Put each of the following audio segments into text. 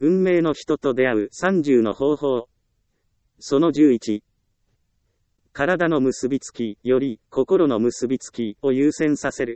運命の人と出会う30の方法。その11。体の結びつきより心の結びつきを優先させる。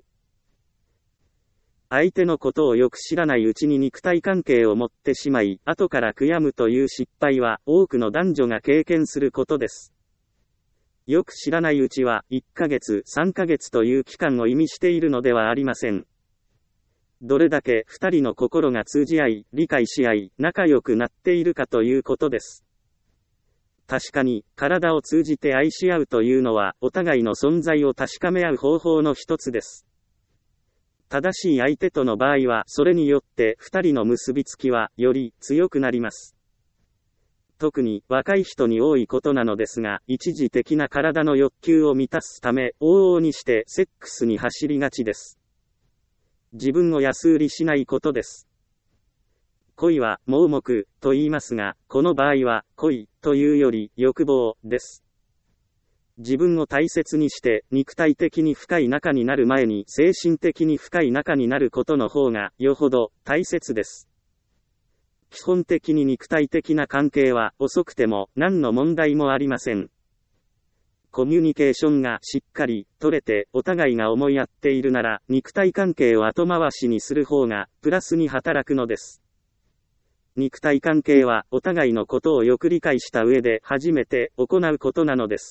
相手のことをよく知らないうちに肉体関係を持ってしまい、後から悔やむという失敗は多くの男女が経験することです。よく知らないうちは1ヶ月、3ヶ月という期間を意味しているのではありません。どれだけ2人の心が通じ合い、理解し合い、仲良くなっているかということです。確かに、体を通じて愛し合うというのは、お互いの存在を確かめ合う方法の一つです。正しい相手との場合は、それによって2人の結びつきは、より強くなります。特に、若い人に多いことなのですが、一時的な体の欲求を満たすため、往々にしてセックスに走りがちです。自分を安売りしないことです。恋は盲目と言いますが、この場合は恋というより欲望です。自分を大切にして肉体的に深い仲になる前に精神的に深い仲になることの方がよほど大切です。基本的に肉体的な関係は遅くても何の問題もありません。コミュニケーションがしっかり取れてお互いが思い合っているなら肉体関係を後回しにする方がプラスに働くのです。肉体関係はお互いのことをよく理解した上で初めて行うことなのです。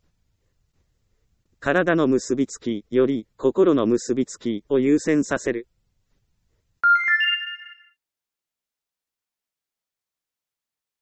体の結びつきより心の結びつきを優先させる。